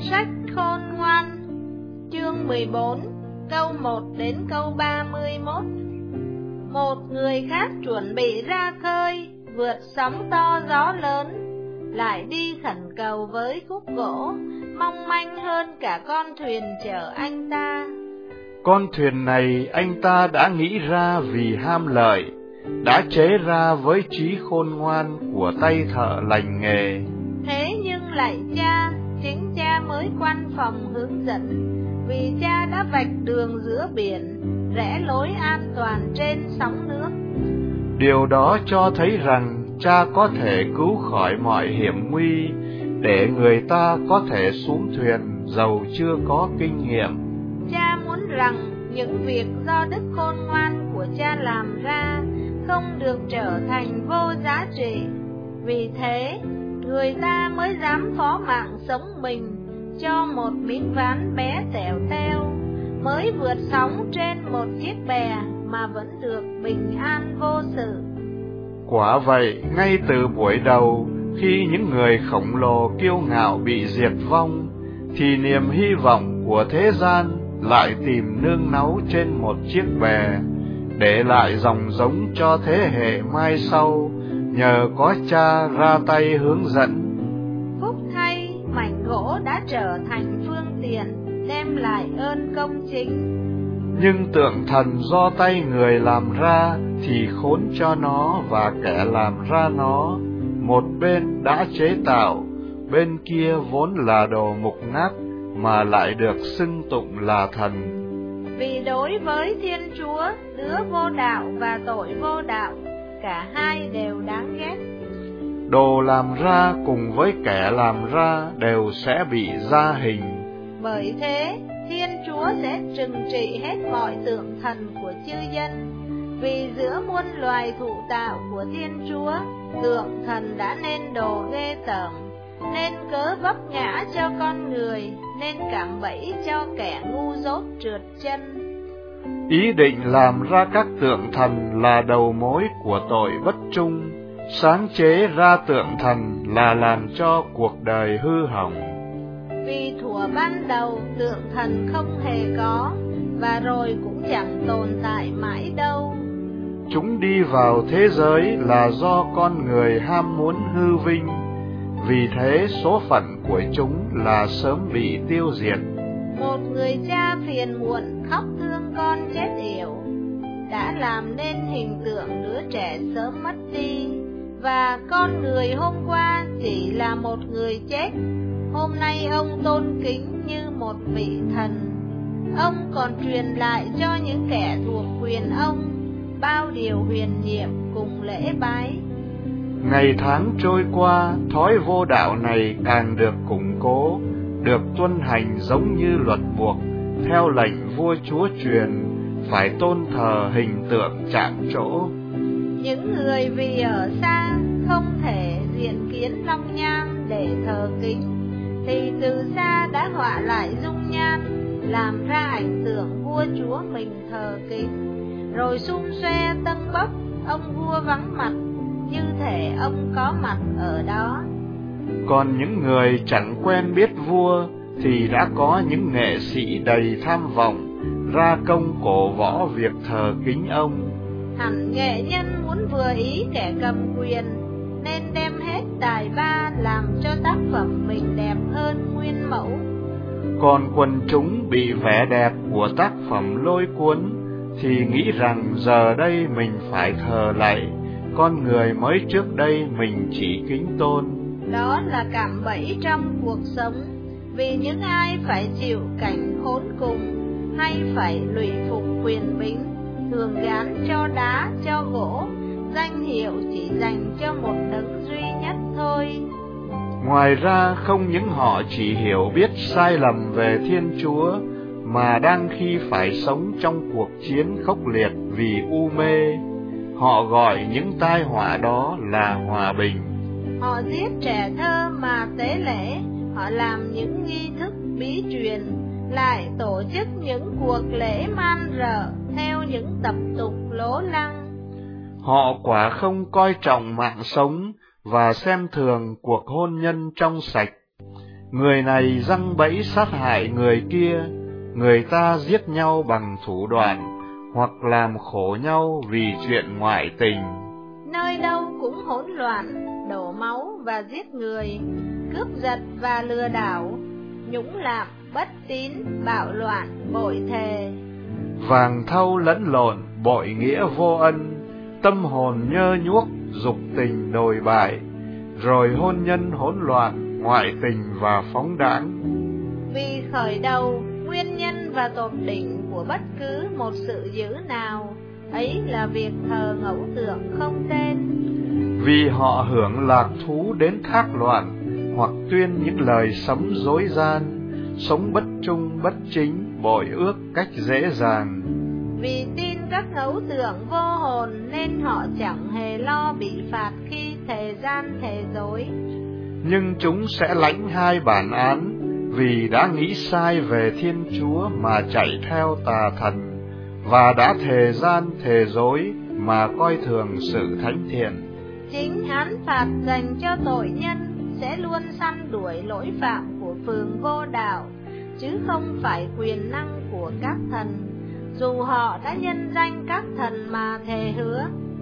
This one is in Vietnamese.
Sách Khôn Ngoan, chương 14, câu 1 đến câu 31. Một người khác chuẩn bị ra khơi, vượt sóng to gió lớn, lại đi khẩn cầu với khúc gỗ, mong manh hơn cả con thuyền chở anh ta. Con thuyền này anh ta đã nghĩ ra vì ham lợi, đã chế ra với trí khôn ngoan của tay thợ lành nghề. Thế nhưng lạy cha, chính cha mới quan phòng hướng dẫn, vì cha đã vạch đường giữa biển, rẽ lối an toàn trên sóng nước. Điều đó cho thấy rằng cha có thể cứu khỏi mọi hiểm nguy, để người ta có thể xuống thuyền dầu chưa có kinh nghiệm. Cha muốn rằng những việc do đức khôn ngoan của cha làm ra không được trở thành vô giá trị. Vì thế, người ta mới dám phó mạng sống mình cho một miếng ván bé tẻo teo, mới vượt sóng trên một chiếc bè mà vẫn được bình an vô sự. Quả vậy, ngay từ buổi đầu, khi những người khổng lồ kiêu ngạo bị diệt vong, thì niềm hy vọng của thế gian lại tìm nương náu trên một chiếc bè, để lại dòng giống cho thế hệ mai sau, nhờ có cha ra tay hướng dẫn. Phúc thay, mảnh gỗ đã trở thành phương tiện, đem lại ơn công chính. Nhưng tượng thần do tay người làm ra thì khốn cho nó và kẻ làm ra nó. Một bên đã chế tạo, bên kia vốn là đồ mục nát, mà lại được xưng tụng là thần. Vì đối với Thiên Chúa, đứa vô đạo và tội vô đạo, cả hai đều đáng ghét. Đồ làm ra cùng với kẻ làm ra đều sẽ bị gia hình. Bởi thế, Thiên Chúa sẽ trừng trị hết mọi tượng thần của chư dân. Vì giữa muôn loài thụ tạo của Thiên Chúa, tượng thần đã nên đồ ghê tởm, nên cớ vấp ngã cho con người, nên cạm bẫy cho kẻ ngu dốt trượt chân. Ý định làm ra các tượng thần là đầu mối của tội bất trung, sáng chế ra tượng thần là làm cho cuộc đời hư hỏng. Vì thuở ban đầu tượng thần không hề có, và rồi cũng chẳng tồn tại mãi đâu. Chúng đi vào thế giới là do con người ham muốn hư vinh, vì thế số phận của chúng là sớm bị tiêu diệt. Một người cha phiền muộn khóc thương con chết yểu, đã làm nên hình tượng đứa trẻ sớm mất đi. Và con người hôm qua chỉ là một người chết, hôm nay ông tôn kính như một vị thần. Ông còn truyền lại cho những kẻ thuộc quyền ông bao điều huyền nhiệm cùng lễ bái. Ngày tháng trôi qua, thói vô đạo này càng được củng cố, được tuân hành giống như luật buộc, theo lệnh vua chúa truyền, phải tôn thờ hình tượng chạm trổ. Những người vì ở xa không thể diện kiến long nhan để thờ kính, thì từ xa đã họa lại dung nhan, làm ra ảnh tượng vua chúa mình thờ kính. Rồi xum xoe tân bốc, ông vua vắng mặt, như thể ông có mặt ở đó. Còn những người chẳng quen biết vua thì đã có những nghệ sĩ đầy tham vọng ra công cổ võ việc thờ kính ông. Hẳn nghệ nhân muốn vừa ý kẻ cầm quyền, nên đem hết tài ba làm cho tác phẩm mình đẹp hơn nguyên mẫu. Còn quần chúng bị vẻ đẹp của tác phẩm lôi cuốn thì nghĩ rằng giờ đây mình phải thờ lạy con người mới trước đây mình chỉ kính tôn. Đó là cạm bẫy trong cuộc sống, vì những ai phải chịu cảnh khốn cùng hay phải lụy phục quyền bính, thường gán cho đá cho gỗ, danh hiệu chỉ dành cho một đấng duy nhất thôi. Ngoài ra không những họ chỉ hiểu biết sai lầm về Thiên Chúa, mà đang khi phải sống trong cuộc chiến khốc liệt vì u mê, họ gọi những tai họa đó là hòa bình. Họ giết trẻ thơ mà tế lễ, họ làm những nghi thức bí truyền, lại tổ chức những cuộc lễ man rợ theo những tập tục lố lăng. Họ quả không coi trọng mạng sống và xem thường cuộc hôn nhân trong sạch. người này giăng bẫy sát hại người kia, người ta giết nhau bằng thủ đoạn, hoặc làm khổ nhau vì chuyện ngoại tình. Nơi đâu cũng hỗn loạn, đổ máu và giết người, cướp giật và lừa đảo, nhũng lạm, bất tín, bạo loạn, bội thề. Vàng thau lẫn lộn, bội nghĩa vô ân, tâm hồn nhơ nhuốc, dục tình đồi bại, rồi hôn nhân hỗn loạn, ngoại tình và phóng đãng. Vì khởi đầu, nguyên nhân và tột đỉnh của bất cứ một sự dữ nào, ấy là việc thờ ngẫu tượng không tên. Vì họ hưởng lạc thú đến thác loạn, hoặc tuyên những lời sấm dối gian, sống bất trung bất chính, bội ước cách dễ dàng. Vì tin các ngẫu tượng vô hồn nên họ chẳng hề lo bị phạt khi thề gian thề dối. Nhưng chúng sẽ lãnh hai bản án, vì đã nghĩ sai về Thiên Chúa mà chạy theo tà thần, và đã thề gian thề dối mà coi thường sự thánh thiện. Chính án phạt dành cho tội nhân sẽ luôn săn đuổi lỗi phạm của phường vô đạo, chứ không phải quyền năng của các thần, dù họ đã nhân danh các thần mà thề hứa.